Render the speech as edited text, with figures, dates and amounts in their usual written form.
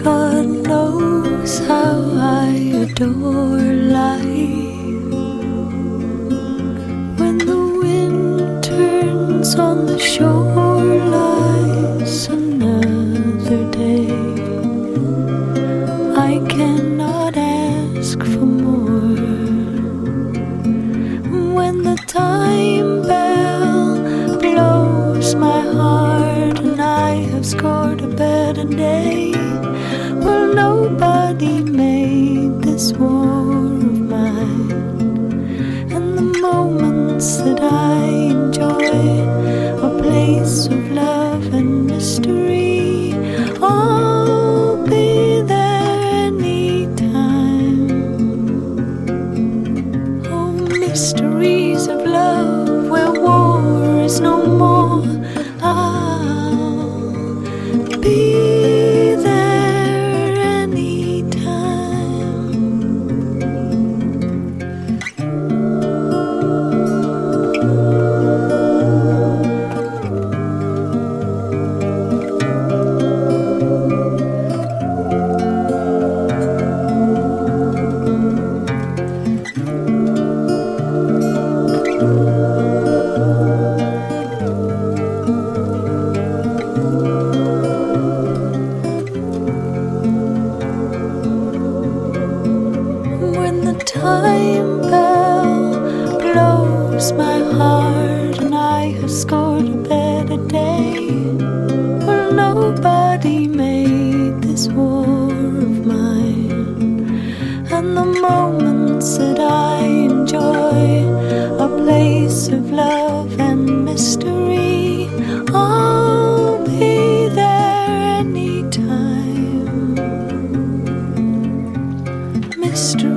God knows how I adore life. When the wind turns on the shore, lies another day. I cannot ask for more. When the time bell blows my heart and I have scored a better day, well, nobody made this war of mine. And the moments that I enjoy, a place of love and mystery, I'll be there anytime. Oh, mysteries of love where war is no more, I'll be there anytime. When the time bell blows my heart and I have scored a better day, well, nobody made this war of mine. And the moments that I enjoy, a place of love and mystery, I'll be there anytime. Mystery